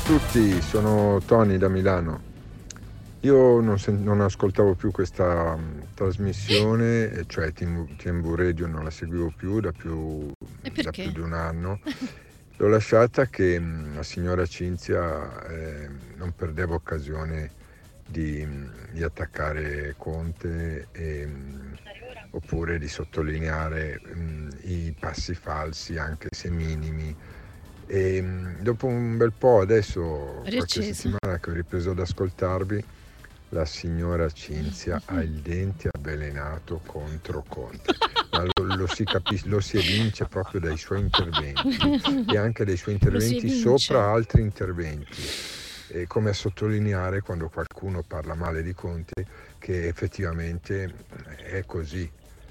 tutti, sono Tony da Milano. Io non ascoltavo più questa trasmissione, cioè TMV Radio non la seguivo più da più di un anno. L'ho lasciata che la signora Cinzia non perdeva occasione di attaccare Conte oppure di sottolineare i passi falsi, anche se minimi. E dopo un bel po', adesso qualche settimana che ho ripreso ad ascoltarvi, la signora Cinzia ha il dente avvelenato contro Conte, ma lo si evince proprio dai suoi interventi e anche dai suoi interventi sopra altri interventi, e come a sottolineare, quando qualcuno parla male di Conte, che effettivamente è così.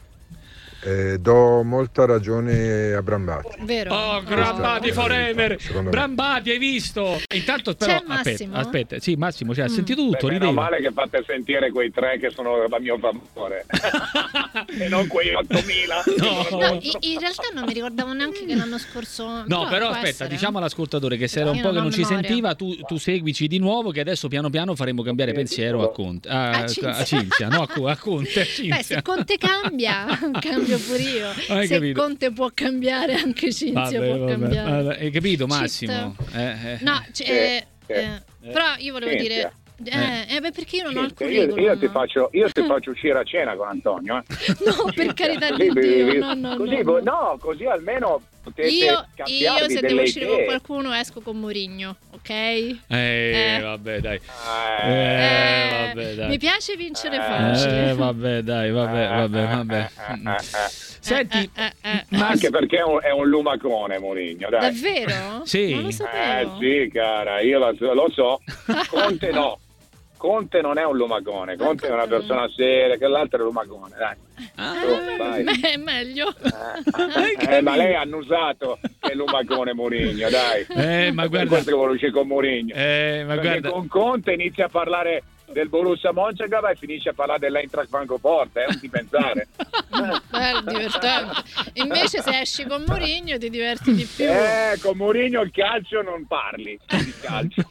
Do molta ragione a Brambati. Vero? Oh, Brambati forever! Brambati, hai visto? Intanto però aspetta, sì, Massimo, cioè, ha sentito tutto, rideva. Meno male che fate sentire quei 3 che sono a mio favore e non quei 8.000. No, in realtà non mi ricordavo neanche che l'anno scorso. No, però aspetta, diciamo all'ascoltatore che se era un po' che non ci sentiva, tu seguici di nuovo, che adesso piano piano faremo cambiare pensiero a Conte, a Cinzia, no, a Conte. Beh, se Conte cambia pure io. Hai se capito? Conte può cambiare, anche Cinzia può cambiare. Allora, hai capito, Massimo? No, però io volevo dire. Perché io non ho il curriculum. Io ti faccio uscire a cena con Antonio. No, per carità di Dio. No. Così almeno potete io cambiarvi se delle devo uscire idee. con qualcuno esco con Mourinho, ok? Vabbè, dai. Vabbè, dai. Mi piace vincere facile. Vabbè, dai, vabbè. Senti, anche perché è un lumacone Mourinho, dai. Davvero? Sì. Non lo sapevo. Sì, cara, io lo so. Conte no. Conte non è un lumacone, Conte è una persona seria, che l'altro è lumacone, dai. È meglio. Ma lei ha annusato che è lumacone Mourinho, dai. Ma guarda, questo che vuole uscire con Mourinho. Ma guarda, con Conte inizia a parlare del Borussia Mönchengladbach e finisce a parlare dell'Eintracht Francoforte, non ti pensare. Bello, divertente. Invece se esci con Mourinho ti diverti di più. Con Mourinho il calcio non parli di calcio.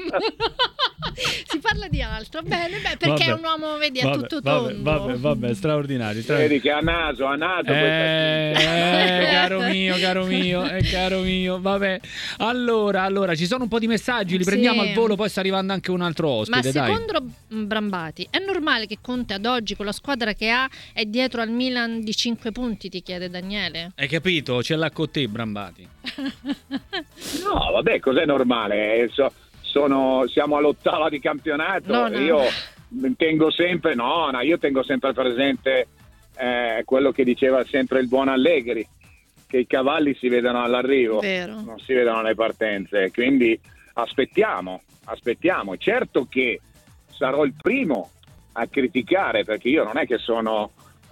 Si parla di altro, bene, perché è un uomo, vedi, a tutto tondo. Vabbè, straordinario. Vedi che ha naso caro mio, vabbè. Allora, ci sono un po' di messaggi, li prendiamo al volo, poi sta arrivando anche un altro ospite. Ma secondo Brambati è normale che Conte ad oggi con la squadra che ha è dietro al Milan di 5 punti, ti chiede Daniele? Hai capito? Ce l'ha con te Brambati. No, vabbè, cos'è normale? Siamo all'8ª di campionato. No. Io tengo sempre presente quello che diceva sempre il buon Allegri, che i cavalli si vedono all'arrivo. Vero. Non si vedono alle partenze, quindi aspettiamo. Certo che sarò il primo a criticare, perché io non è che sono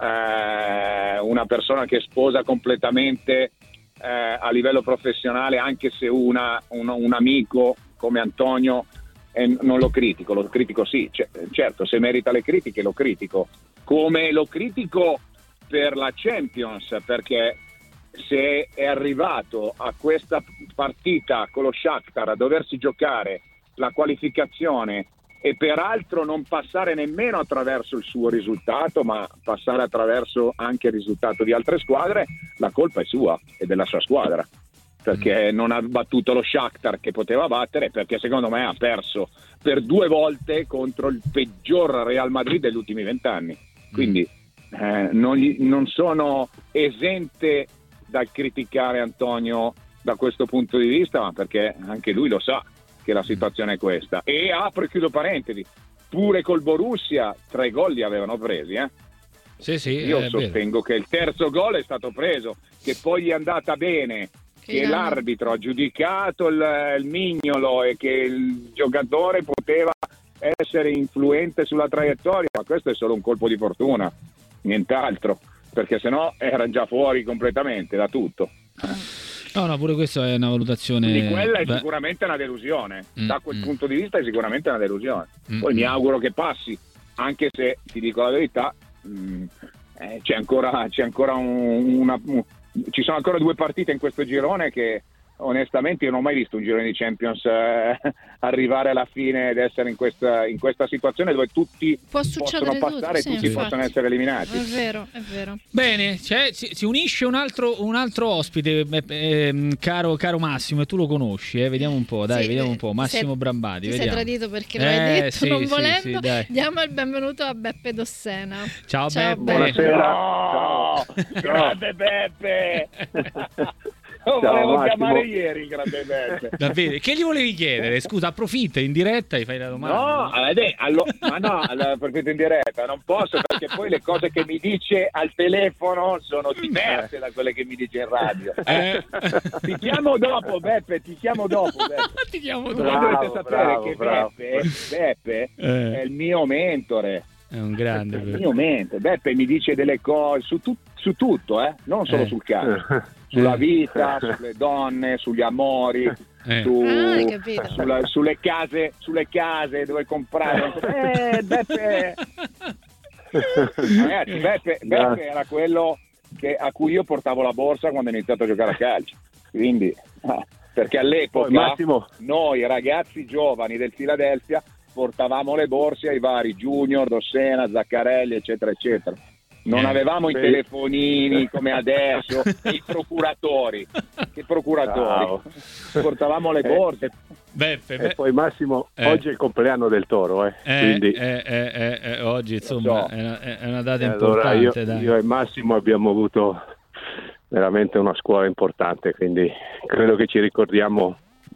una persona che sposa completamente a livello professionale, anche se un amico come Antonio, non lo critico sì, certo, se merita le critiche lo critico, come lo critico per la Champions, perché se è arrivato a questa partita con lo Shakhtar a doversi giocare la qualificazione e peraltro non passare nemmeno attraverso il suo risultato, ma passare attraverso anche il risultato di altre squadre, la colpa è sua e della sua squadra, perché non ha battuto lo Shakhtar che poteva battere, perché secondo me ha perso per 2 volte contro il peggior Real Madrid degli ultimi 20 anni. Quindi non sono esente dal criticare Antonio da questo punto di vista, ma perché anche lui lo sa che la situazione è questa. E apro e chiudo parentesi, pure col Borussia 3 gol li avevano presi, Sì, io sostengo che il terzo gol è stato preso, che poi gli è andata bene, che l'arbitro ha giudicato il mignolo e che il giocatore poteva essere influente sulla traiettoria, ma questo è solo un colpo di fortuna, nient'altro, perché sennò era già fuori completamente da tutto. No, pure questa è una valutazione. Quindi quella è sicuramente una delusione, da quel punto di vista è sicuramente una delusione. Poi mi auguro che passi, anche se ti dico la verità, ci sono ancora 2 partite in questo girone che onestamente io non ho mai visto un girone di Champions arrivare alla fine ed essere in questa situazione dove tutti possono passare e tutti possono essere eliminati. È vero. Bene, si unisce un altro ospite, caro Massimo, e tu lo conosci, vediamo un po', vediamo un po'. Massimo Brambati, sei tradito perché lo hai detto non volendo. Diamo il benvenuto a Beppe Dossena. Ciao Beppe. Buonasera. Ciao. Grande Beppe. Lo volevo chiamare ieri il grande Beppe. Davvero? Che gli volevi chiedere? Scusa, approfitta in diretta e fai la domanda. Approfitto in diretta, non posso, perché poi le cose che mi dice al telefono sono diverse da quelle che mi dice in radio. Ti chiamo dopo, Beppe. Dovete sapere che Beppe è il mio mentore. È un grande. Il mio mentore. Beppe mi dice delle cose su tutto, non solo sul calcio. Sulla vita, sulle donne, sugli amori, sulle case dove comprare. Beppe. Ragazzi, Beppe era quello a cui io portavo la borsa quando ho iniziato a giocare a calcio. Quindi, perché all'epoca noi ragazzi giovani del Philadelphia portavamo le borse ai vari Junior, Dossena, Zaccarelli, eccetera, eccetera. Non avevamo i telefonini come adesso, i procuratori. Che procuratori? Portavamo le borse. E poi Massimo, oggi è il compleanno del Toro, quindi oggi insomma è una data importante. Allora io e Massimo abbiamo avuto veramente una scuola importante, quindi credo che ci ricordiamo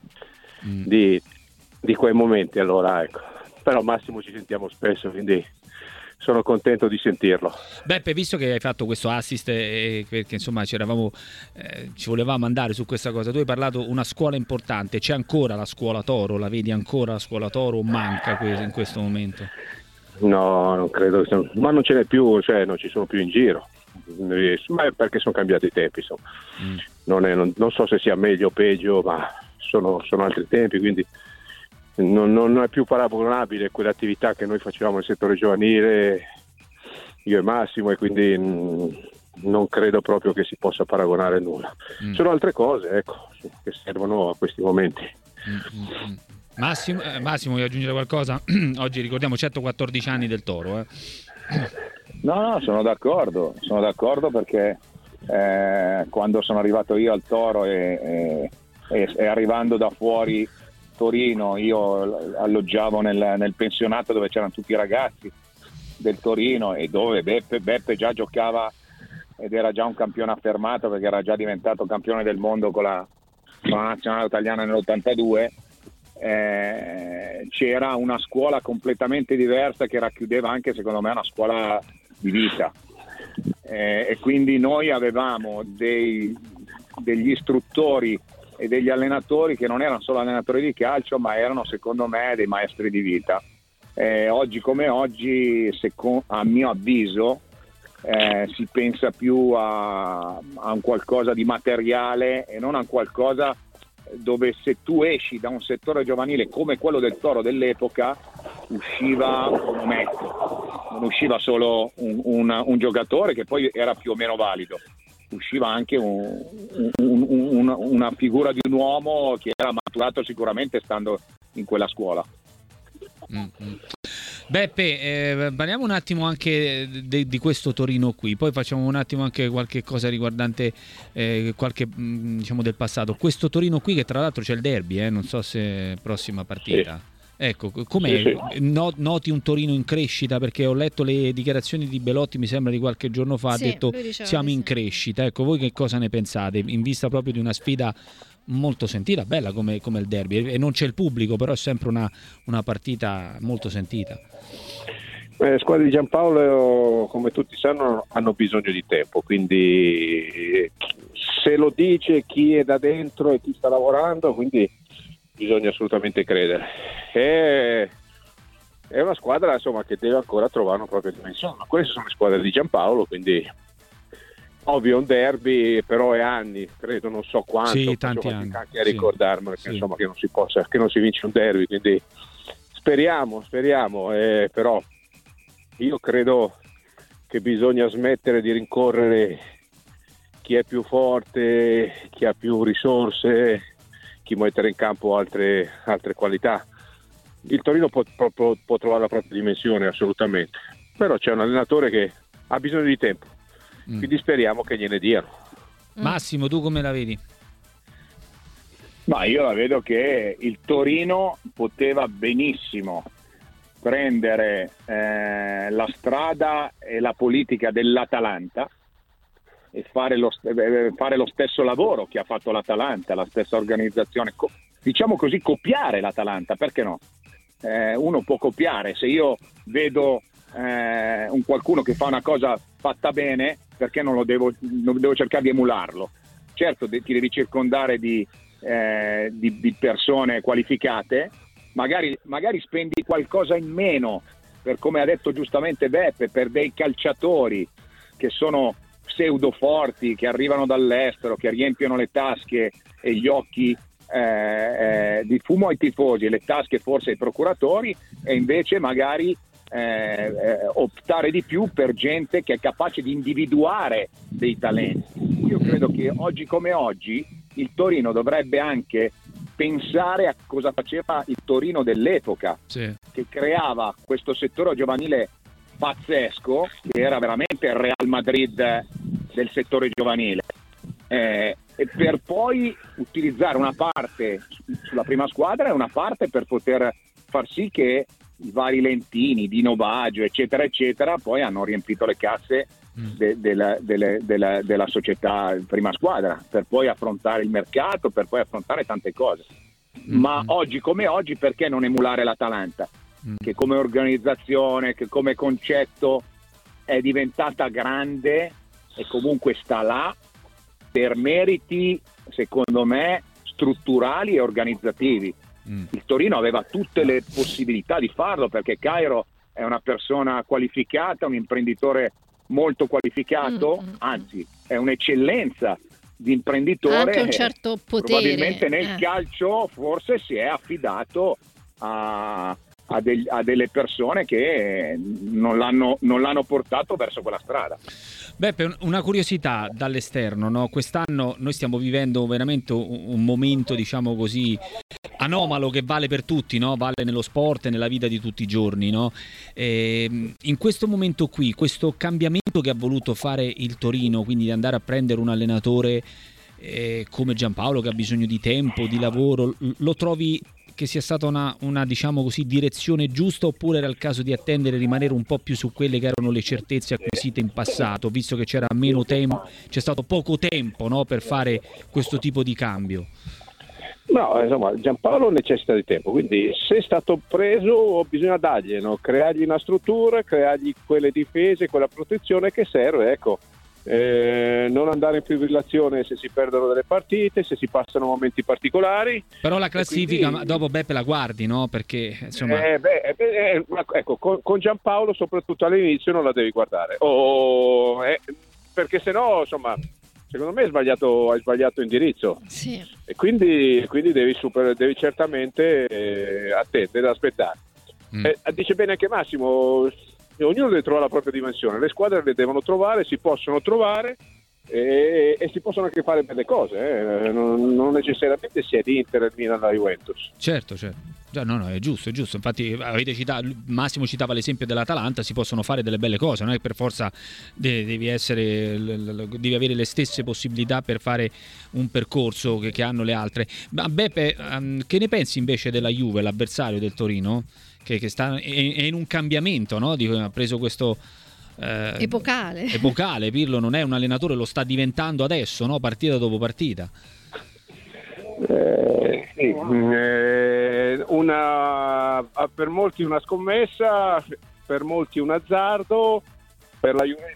di quei momenti. Allora ecco, però Massimo ci sentiamo spesso, quindi sono contento di sentirlo. Beppe, visto che hai fatto questo assist, perché insomma ci volevamo andare su questa cosa, tu hai parlato una scuola importante, c'è ancora la scuola Toro? La vedi ancora la scuola Toro o manca in questo momento? No, non credo, ma non ce n'è più, cioè non ci sono più in giro, ma è perché sono cambiati i tempi, insomma. Non so se sia meglio o peggio, ma sono altri tempi, quindi non è più paragonabile quell'attività che noi facevamo nel settore giovanile, io e Massimo, e quindi non credo proprio che si possa paragonare nulla. Sono altre cose, ecco, che servono a questi momenti. Massimo, vuoi aggiungere qualcosa? Oggi ricordiamo 114 anni del Toro. No, sono d'accordo perché quando sono arrivato io al Toro e arrivando da fuori Torino, io alloggiavo nel pensionato dove c'erano tutti i ragazzi del Torino e dove Beppe già giocava ed era già un campione affermato, perché era già diventato campione del mondo con la nazionale italiana nell'82. C'era una scuola completamente diversa che racchiudeva anche, secondo me, una scuola di vita, e quindi noi avevamo degli istruttori e degli allenatori che non erano solo allenatori di calcio, ma erano, secondo me, dei maestri di vita. Oggi come oggi, a mio avviso, si pensa più a un qualcosa di materiale e non a un qualcosa dove, se tu esci da un settore giovanile come quello del Toro dell'epoca, usciva un ometto, non usciva solo un giocatore che poi era più o meno valido, usciva anche una figura di un uomo che era maturato sicuramente stando in quella scuola. Beppe, parliamo un attimo anche di questo Torino qui, poi facciamo un attimo anche qualche cosa riguardante qualche diciamo del passato. Questo Torino qui, che tra l'altro c'è il derby, non so se prossima partita. Sì. Ecco, com'è? Sì. Noti un Torino in crescita? Perché ho letto le dichiarazioni di Belotti, mi sembra di qualche giorno fa, ha detto siamo in crescita. Ecco, voi che cosa ne pensate? In vista proprio di una sfida molto sentita, bella come il derby, e non c'è il pubblico, però è sempre una partita molto sentita. Le squadre di Giampaolo, come tutti sanno, hanno bisogno di tempo, quindi se lo dice chi è da dentro e chi sta lavorando, quindi bisogna assolutamente credere. È una squadra, insomma, che deve ancora trovare una propria dimensione. Queste sono le squadre di Giampaolo, quindi ovvio è un derby, però è anni, credo, non so quanto, sì, tanti anni anche a ricordarmelo, sì. Insomma, che non si vince un derby, quindi speriamo, però io credo che bisogna smettere di rincorrere chi è più forte, chi ha più risorse, chi mettere in campo altre qualità. Il Torino può trovare la propria dimensione assolutamente, però c'è un allenatore che ha bisogno di tempo, quindi speriamo che gliene diano. Massimo, tu come la vedi? Ma io la vedo che il Torino poteva benissimo prendere la strada e la politica dell'Atalanta e fare lo stesso lavoro che ha fatto l'Atalanta, la stessa organizzazione, diciamo così, copiare l'Atalanta, perché no? Uno può copiare. Se io vedo un qualcuno che fa una cosa fatta bene, perché non devo cercare di emularlo? Certo, ti devi circondare di persone qualificate, magari spendi qualcosa in meno, per come ha detto giustamente Beppe, per dei calciatori che sono pseudo forti, che arrivano dall'estero, che riempiono le tasche e gli occhi di fumo ai tifosi e le tasche forse ai procuratori, e invece magari optare di più per gente che è capace di individuare dei talenti. Io credo che oggi come oggi il Torino dovrebbe anche pensare a cosa faceva il Torino dell'epoca, sì, che creava questo settore giovanile pazzesco, che era veramente il Real Madrid del settore giovanile, e per poi utilizzare una parte sulla prima squadra e una parte per poter far sì che i vari Lentini, Dino Baggio, eccetera eccetera, poi hanno riempito le casse della società prima squadra, per poi affrontare il mercato, per poi affrontare tante cose. Ma oggi come oggi, perché non emulare l'Atalanta, che come organizzazione, che come concetto è diventata grande e comunque sta là per meriti, secondo me, strutturali e organizzativi. Il Torino aveva tutte le possibilità di farlo, perché Cairo è una persona qualificata, un imprenditore molto qualificato, anzi è un'eccellenza di imprenditore. Anche un certo potere. Probabilmente nel calcio forse si è affidato a delle persone che non l'hanno portato verso quella strada. Beppe, una curiosità dall'esterno, no? Quest'anno noi stiamo vivendo veramente un momento, diciamo così, anomalo, che vale per tutti, no? Vale nello sport e nella vita di tutti i giorni, no? In questo momento qui, questo cambiamento che ha voluto fare il Torino, quindi di andare a prendere un allenatore come Giampaolo, che ha bisogno di tempo, di lavoro, lo trovi che sia stata una diciamo così direzione giusta, oppure era il caso di attendere e rimanere un po' più su quelle che erano le certezze acquisite in passato, visto che c'era meno tempo, c'è stato poco tempo, no, per fare questo tipo di cambio? No, insomma, Giampaolo necessita di tempo, quindi se è stato preso bisogna dargli, no? Creargli una struttura, creargli quelle difese, quella protezione che serve, ecco. Non andare in fibrillazione se si perdono delle partite, se si passano momenti particolari. Però la classifica, quindi, dopo Beppe, la guardi, no? Perché insomma ecco, con Giampaolo soprattutto all'inizio non la devi guardare, perché sennò, insomma, secondo me hai sbagliato indirizzo. Sì. E quindi devi certamente attendere, aspettare. Dice bene anche Massimo, ognuno deve trovare la propria dimensione, le squadre le devono trovare, si possono trovare e si possono anche fare belle cose, non necessariamente si è di Inter, il Milan, la Juventus. Certo. Già, no, è giusto. Infatti avete citato, Massimo citava l'esempio dell'Atalanta, si possono fare delle belle cose, non è per forza devi avere le stesse possibilità per fare un percorso che hanno le altre. Ma Beppe, che ne pensi invece della Juve, l'avversario del Torino, che sta è in un cambiamento, no? Ha preso questo epocale. Pirlo non è un allenatore, lo sta diventando adesso, no? Partita dopo partita. Sì. Per molti una scommessa, per molti un azzardo, per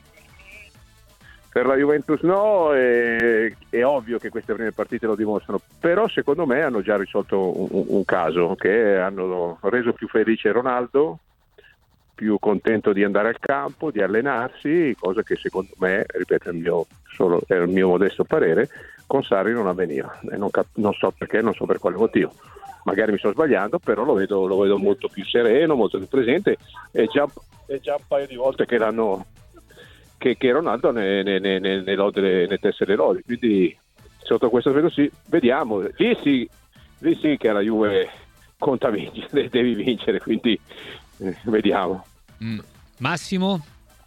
la Juventus no, è ovvio che queste prime partite lo dimostrano, però secondo me hanno già risolto un caso, che hanno reso più felice Ronaldo, più contento di andare al campo, di allenarsi, cosa che secondo me, ripeto, è il mio modesto parere, con Sarri non avveniva, e non so perché, non so per quale motivo. Magari mi sto sbagliando, però lo vedo molto più sereno, molto più presente, e già un paio di volte che Ronaldo ne tesse le lodi, quindi sotto questo aspetto sì, vediamo. Lì Sì, che la Juve conta vincere, devi vincere, quindi vediamo. Massimo?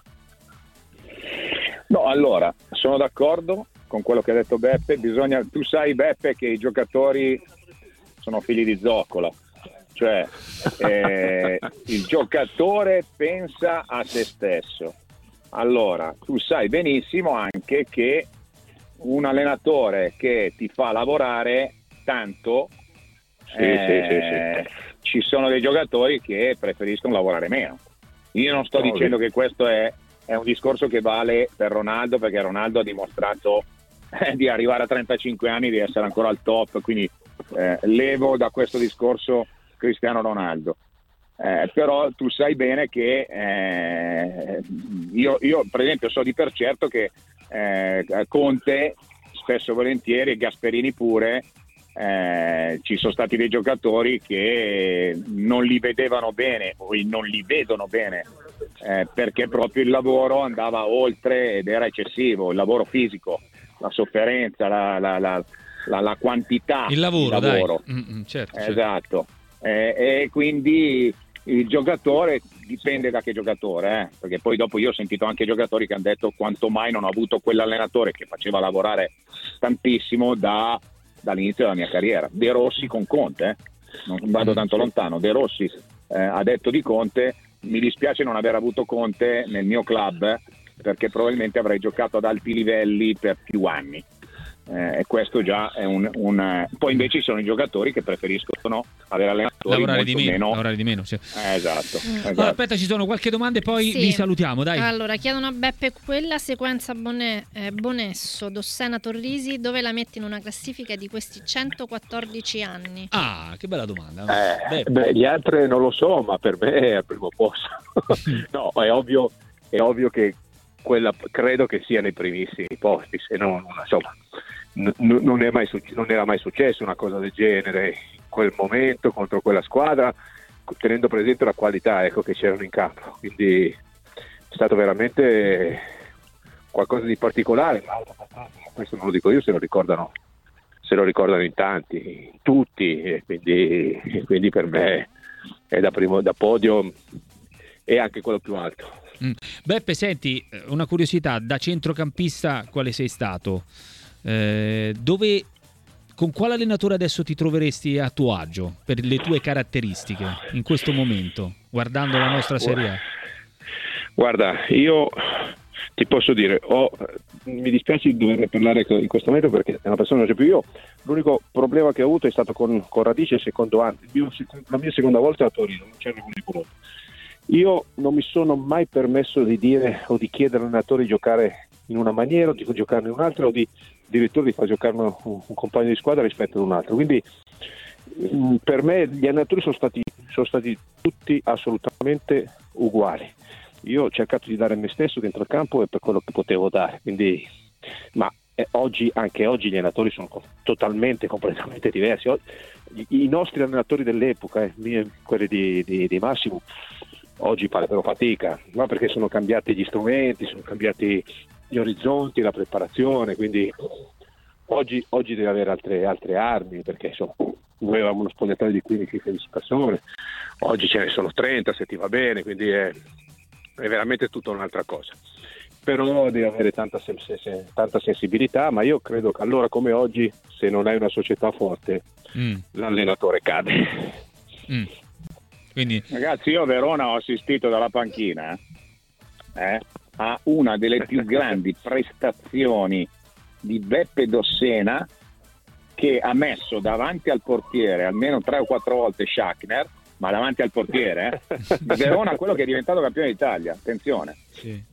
No, allora, sono d'accordo con quello che ha detto Beppe. Tu sai, Beppe, che i giocatori sono figli di zoccola, cioè il giocatore pensa a se stesso. Allora, tu sai benissimo anche che un allenatore che ti fa lavorare tanto, ci sono dei giocatori che preferiscono lavorare meno. Io non sto dicendo che questo è un discorso che vale per Ronaldo, perché Ronaldo ha dimostrato di arrivare a 35 anni, di essere ancora al top, quindi levo da questo discorso Cristiano Ronaldo. Però tu sai bene che io per esempio so di per certo che Conte spesso e volentieri, e Gasperini pure, ci sono stati dei giocatori che non li vedevano bene o non li vedono bene, perché proprio il lavoro andava oltre ed era eccessivo, il lavoro fisico, la sofferenza, la quantità, il lavoro. Certo. Esatto. E quindi il giocatore dipende da che giocatore, perché poi dopo io ho sentito anche giocatori che hanno detto quanto mai non ho avuto quell'allenatore che faceva lavorare tantissimo dall'inizio della mia carriera. De Rossi con Conte, non vado tanto lontano, De Rossi ha detto di Conte: mi dispiace non aver avuto Conte nel mio club, perché probabilmente avrei giocato ad alti livelli per più anni. E questo già è poi invece ci sono i giocatori che preferiscono avere allenatori lavorare di meno, cioè. Esatto. Allora, aspetta, ci sono qualche domanda e poi vi salutiamo, dai. Allora, chiedono a Beppe quella sequenza Bonesso, Dossena, Torrisi, dove la metti in una classifica di questi 114 anni? Ah, che bella domanda. Gli altri non lo so, ma per me è al primo posto. No, è ovvio che quella credo che sia nei primissimi posti, se no, insomma, non era mai successo una cosa del genere in quel momento contro quella squadra, tenendo presente la qualità, che c'erano in campo, quindi è stato veramente qualcosa di particolare. Questo non lo dico io, se lo ricordano in tanti, tutti, e quindi per me è da podio e anche quello più alto. Beppe, senti, una curiosità, da centrocampista quale sei stato? Con quale allenatore adesso ti troveresti a tuo agio per le tue caratteristiche in questo momento, guardando la nostra Serie A? Guarda, io ti posso dire, mi dispiace di dover parlare in questo momento perché è una persona che non c'è più io. L'unico problema che ho avuto è stato con Radice il secondo anno, la mia seconda volta a Torino, non c'era di Bologna. Io non mi sono mai permesso di dire o di chiedere all'allenatore di giocare in una maniera o di giocarne in un'altra, o di addirittura di far giocare un compagno di squadra rispetto ad un altro. Quindi per me gli allenatori sono stati tutti assolutamente uguali. Io ho cercato di dare me stesso dentro il campo e per quello che potevo dare. Quindi, anche oggi gli allenatori sono completamente diversi. I nostri allenatori dell'epoca, quelli di Massimo, oggi farebbero fatica, ma perché sono cambiati gli strumenti, sono cambiati gli orizzonti, la preparazione, quindi oggi deve avere altre armi, perché insomma noi avevamo uno spogliatoio di 15-16 persone, oggi ce ne sono 30 se ti va bene, quindi è veramente tutta un'altra cosa. Però devi avere tanta sensibilità, ma io credo che allora come oggi, se non hai una società forte, l'allenatore cade. Quindi... Ragazzi, io a Verona ho assistito dalla panchina a una delle più grandi prestazioni di Beppe Dossena, che ha messo davanti al portiere almeno 3 o 4 volte Schachner, ma davanti al portiere Verona, quello che è diventato campione d'Italia, attenzione. Sì.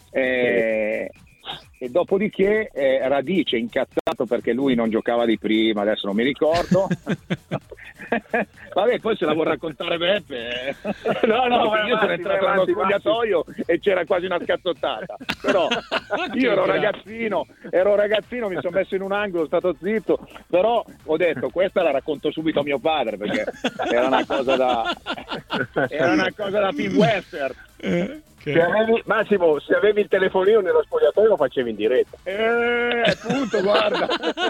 E dopodiché Radice incazzato perché lui non giocava di prima, adesso non mi ricordo. Vabbè, poi se la vuol raccontare Beppe. No, io sono entrato nello spogliatoio e c'era quasi una scazzottata. Però io ero ragazzino, mi sono messo in un angolo, stato zitto, però ho detto questa la racconto subito a mio padre, perché era una cosa da film western. Massimo, se avevi il telefonino nello spogliatoio lo facevi in diretta. Appunto, guarda.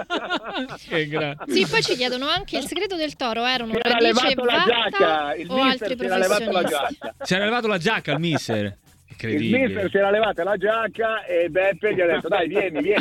Sì, poi ci chiedono anche il segreto del toro, erano Era Radice e levato la Vatta giacca, il o mister altri si era levato la professionisti? giacca. Si era levato la giacca al mister. Il Incredibile. mister si era levata la giacca e Beppe gli ha detto dai vieni.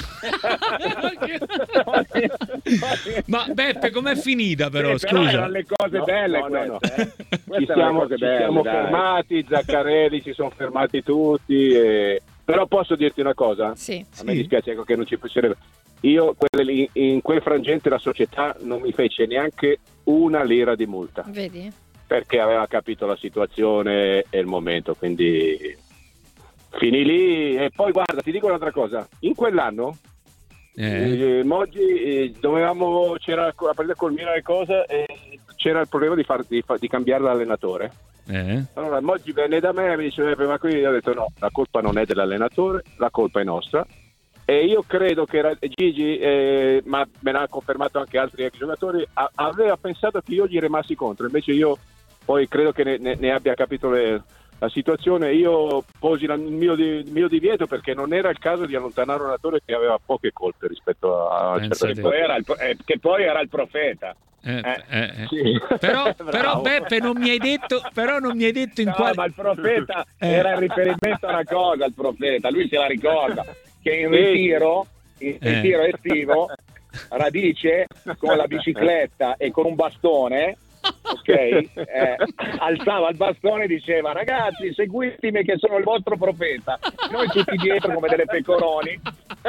Ma Beppe, com'è finita però, Però scusa? erano le cose belle queste. Ci siamo fermati, Zaccarelli, si sono fermati tutti. Però posso dirti una cosa? Sì. A me dispiace che non ci fosse. Io in quel frangente la società non mi fece neanche una lira di multa. Vedi? Perché aveva capito la situazione e il momento, quindi finì lì. E poi guarda, ti dico un'altra cosa, in quell'anno Moggi c'era a prendere col Milan le cose e c'era il problema di cambiare l'allenatore. Allora Moggi venne da me e mi diceva ma qui io ho detto no, la colpa non è dell'allenatore, la colpa è nostra. E io credo che Gigi, ma me l'ha confermato anche altri ex giocatori, aveva pensato che io gli rimassi contro, invece io poi credo che ne abbia capito la situazione. Io posi il mio divieto perché non era il caso di allontanare un allenatore che aveva poche colpe rispetto a che poi era il profeta. Sì. Però Beppe non mi hai detto in quale. Ma il profeta era il riferimento a una cosa, il profeta, lui se la ricorda che in ritiro estivo Radice con la bicicletta e con un bastone, ok, alzava il bastone e diceva ragazzi seguitemi che sono il vostro profeta, noi tutti dietro come delle pecoroni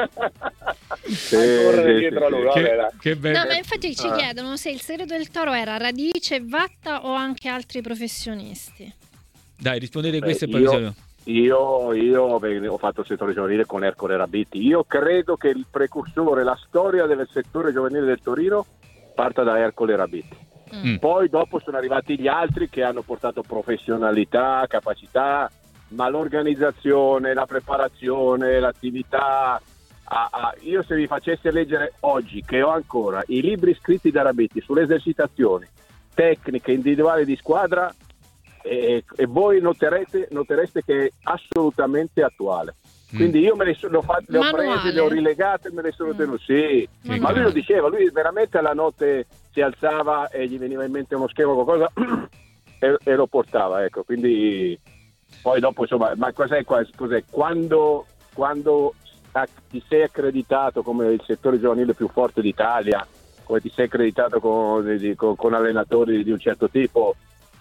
correre dietro a lui. Che bello. No, ma infatti ci chiedono se il segreto del toro era Radice e Vatta o anche altri professionisti. Dai, rispondete questo e poi io ho fatto il settore giovanile con Ercole Rabbitti. Io credo che il precursore, la storia del settore giovanile del Torino parta da Ercole Rabbitti. Poi dopo sono arrivati gli altri che hanno portato professionalità, capacità, ma l'organizzazione, la preparazione, l'attività. Io se vi facessi leggere oggi, che ho ancora i libri scritti da Rabbitti sulle esercitazioni, tecniche individuali di squadra, e voi notereste che è assolutamente attuale. Quindi io me le ho prese, le ho rilegate e me le sono tenute. Sì, ma lui lo diceva, lui veramente alla notte si alzava e gli veniva in mente uno schema o qualcosa e lo portava, ecco. Quindi poi dopo insomma, ma cos'è? Quando ti sei accreditato come il settore giovanile più forte d'Italia, come ti sei accreditato con allenatori di un certo tipo,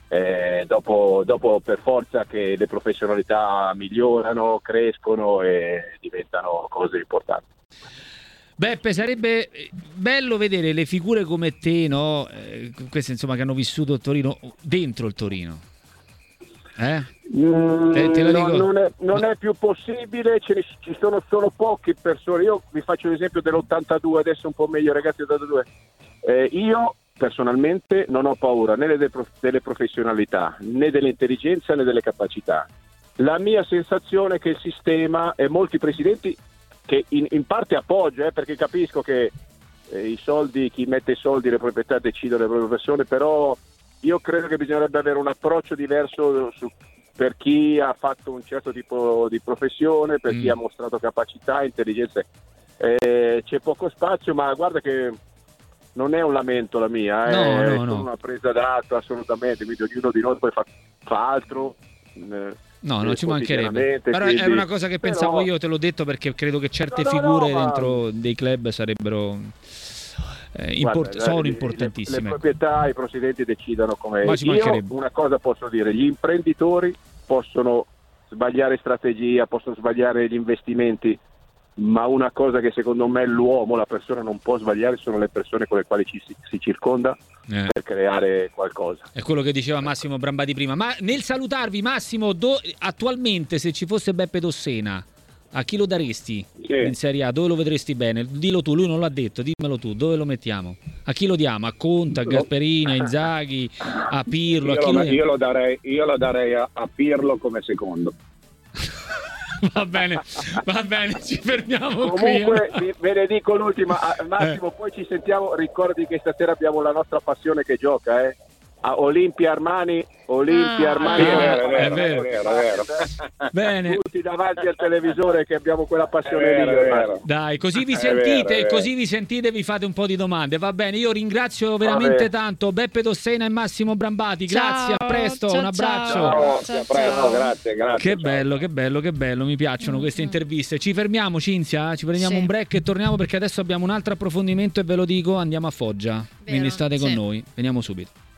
dopo per forza che le professionalità migliorano, crescono e diventano cose importanti. Beppe, sarebbe bello vedere le figure come te, no? Queste insomma che hanno vissuto il Torino, dentro il Torino. Te lo dico. Non è più possibile, ci sono solo poche persone. Io vi faccio l'esempio dell'82, adesso un po' meglio ragazzi, 82. Io personalmente non ho paura né delle professionalità, né dell'intelligenza, né delle capacità. La mia sensazione è che il sistema e molti presidenti che in parte appoggio, perché capisco che i soldi, chi mette i soldi, le proprietà decidono le proprie persone, però io credo che bisognerebbe avere un approccio diverso per chi ha fatto un certo tipo di professione, per chi ha mostrato capacità, intelligenza. C'è poco spazio, ma guarda che non è un lamento la mia, è una presa d'atto assolutamente, quindi ognuno di noi poi fa altro. No, non ci mancherebbe. Però quindi, è una cosa che pensavo io, te l'ho detto perché credo che certe figure dentro dei club sarebbero sono importantissime. Le proprietà, i presidenti decidono come. Ma io una cosa posso dire, gli imprenditori possono sbagliare strategia, possono sbagliare gli investimenti, ma una cosa che secondo me l'uomo, la persona non può sbagliare sono le persone con le quali si circonda per creare qualcosa. È quello che diceva Massimo Brambati prima. Ma nel salutarvi Massimo, attualmente se ci fosse Beppe Dossena, a chi lo daresti in Serie A? Dove lo vedresti bene? Dillo tu, lui non l'ha detto, dimmelo tu, dove lo mettiamo? A chi lo diamo? A Conte, a Gasperini, a Inzaghi, a Pirlo? Io lo darei a Pirlo come secondo. Va bene, ci fermiamo. Comunque ve ne dico l'ultima, Massimo, poi ci sentiamo. Ricordi che stasera abbiamo la nostra passione che gioca, Olimpia Armani, è vero. Bene. Tutti davanti al televisore che abbiamo quella passione lì. Dai, così vi sentite, vi fate un po' di domande. Va bene, io ringrazio veramente tanto Beppe Dossena e Massimo Brambati. Grazie, a presto, un abbraccio. Ciao. Grazie. Che bello, mi piacciono queste interviste. Ci fermiamo, Cinzia, ci prendiamo un break e torniamo, perché adesso abbiamo un altro approfondimento e ve lo dico, andiamo a Foggia. Quindi state con noi, veniamo subito.